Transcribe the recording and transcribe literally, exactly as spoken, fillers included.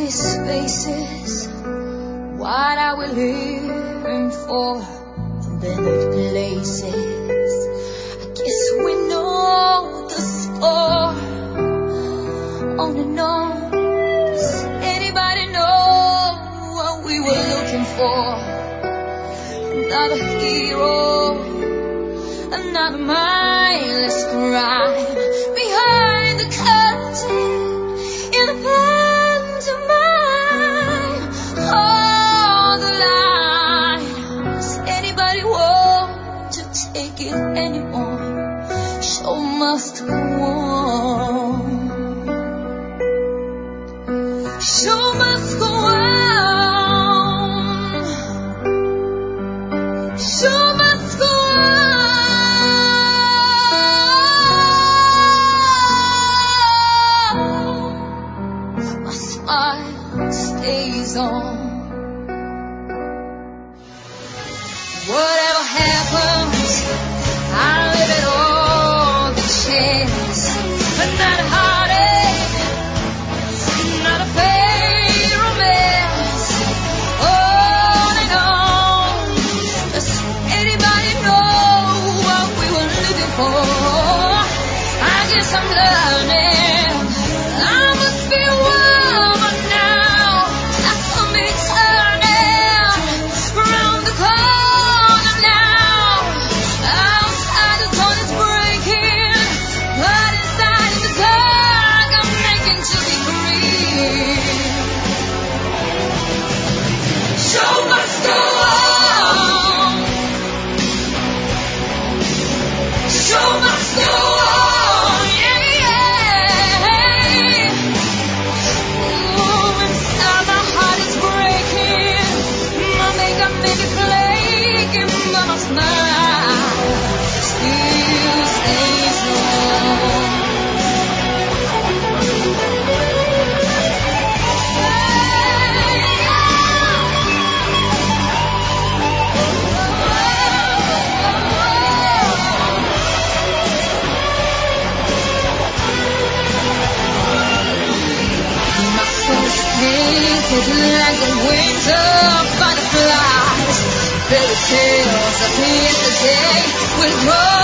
these faces, what are we living for? Abandoned places, I guess we know the score. On and on, does anybody know what we were looking for? Another hero, another mindless crime. Behind the curtain, in the pantomime, all the line. Does anybody want to take it anymore? Show must go on. Show must go on. Show must go on. My smile stays on. Whatever happens, I live it all the chance. But not a heartache, not a fake romance. On and on. Does anybody know what we were living for? I guess I'm learning I must be a woman now. That's for me turning around the corner now. Outside the sun is breaking, but inside the dark I'm making to be free. Show must go on. Show must go on. Yeah, yeah. Ooh, inside my heart is breaking. My makeup may be flaking, but my smile still stays on. My soul's painted like the wings of butterflies. Fairy tales at the end of the day will grow.